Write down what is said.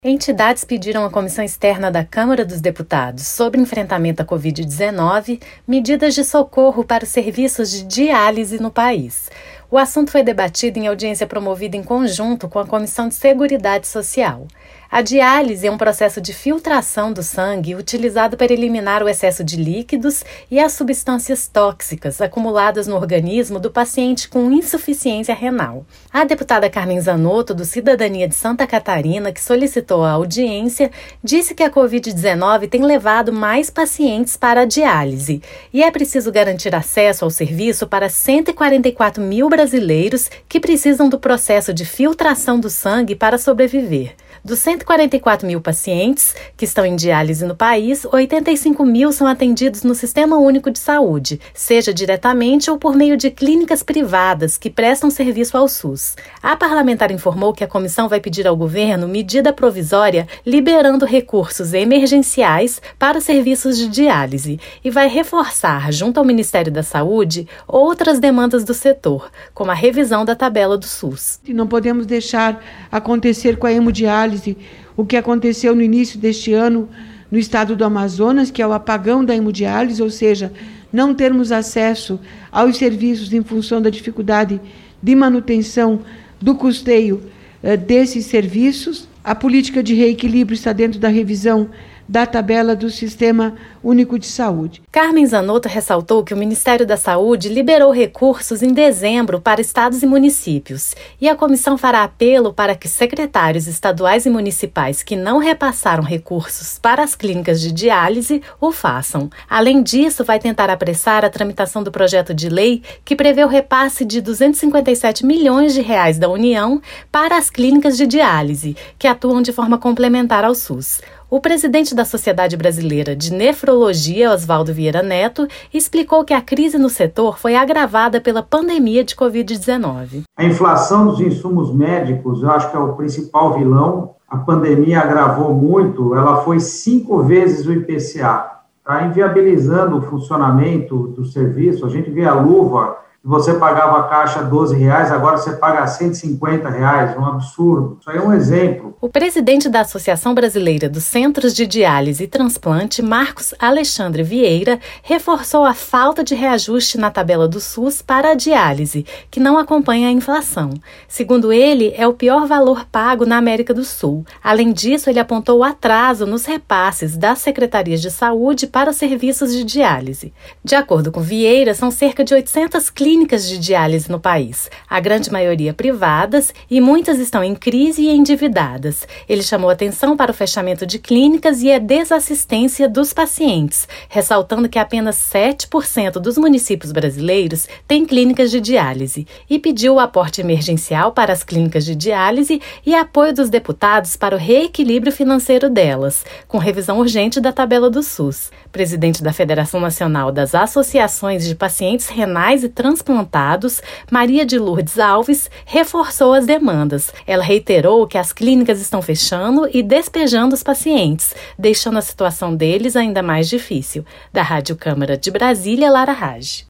Entidades pediram à Comissão Externa da Câmara dos Deputados sobre enfrentamento à Covid-19 medidas de socorro para os serviços de diálise no país. O assunto foi debatido em audiência promovida em conjunto com a Comissão de Seguridade Social. A diálise é um processo de filtração do sangue utilizado para eliminar o excesso de líquidos e as substâncias tóxicas acumuladas no organismo do paciente com insuficiência renal. A deputada Carmen Zanotto, do Cidadania de Santa Catarina, que solicitou a audiência, disse que a Covid-19 tem levado mais pacientes para a diálise e é preciso garantir acesso ao serviço para 144 mil brasileiros que precisam do processo de filtração do sangue para sobreviver. Dos 144 mil pacientes que estão em diálise no país, 85 mil são atendidos no Sistema Único de Saúde, seja diretamente ou por meio de clínicas privadas que prestam serviço ao SUS. A parlamentar informou que a comissão vai pedir ao governo medida provisória liberando recursos emergenciais para os serviços de diálise e vai reforçar, junto ao Ministério da Saúde, outras demandas do setor, como a revisão da tabela do SUS. Não podemos deixar acontecer com a hemodiálise o que aconteceu no início deste ano no estado do Amazonas, que é o apagão da hemodiálise, ou seja, não termos acesso aos serviços em função da dificuldade de manutenção do custeio desses serviços. A política de reequilíbrio está dentro da revisão da tabela do Sistema Único de Saúde. Carmen Zanotto ressaltou que o Ministério da Saúde liberou recursos em dezembro para estados e municípios e a comissão fará apelo para que secretários estaduais e municipais que não repassaram recursos para as clínicas de diálise o façam. Além disso, vai tentar apressar a tramitação do projeto de lei que prevê o repasse de R$ 257 milhões da União para as clínicas de diálise, que atuam de forma complementar ao SUS. O presidente da Sociedade Brasileira de Nefrologia, Oswaldo Vieira Neto, explicou que a crise no setor foi agravada pela pandemia de Covid-19. A inflação dos insumos médicos, eu acho que é o principal vilão. A pandemia agravou muito, ela foi 5 vezes o IPCA. Está inviabilizando o funcionamento do serviço. A gente vê a luva, você pagava a caixa R$12, agora você paga R$150, um absurdo. Isso aí é um exemplo. O presidente da Associação Brasileira dos Centros de Diálise e Transplante, Marcos Alexandre Vieira, reforçou a falta de reajuste na tabela do SUS para a diálise, que não acompanha a inflação. Segundo ele, é o pior valor pago na América do Sul. Além disso, ele apontou o atraso nos repasses das secretarias de saúde para os serviços de diálise. De acordo com Vieira, são cerca de 800 clínicas de diálise no país, a grande maioria privadas, e muitas estão em crise e endividadas. Ele chamou atenção para o fechamento de clínicas e a desassistência dos pacientes, ressaltando que apenas 7% dos municípios brasileiros têm clínicas de diálise e pediu o aporte emergencial para as clínicas de diálise e apoio dos deputados para o reequilíbrio financeiro delas, com revisão urgente da tabela do SUS. Presidente da Federação Nacional das Associações de Pacientes Renais e Transplantados, Maria de Lourdes Alves, reforçou as demandas. Ela reiterou que as clínicas estão fechando e despejando os pacientes, deixando a situação deles ainda mais difícil. Da Rádio Câmara de Brasília, Lara Raj.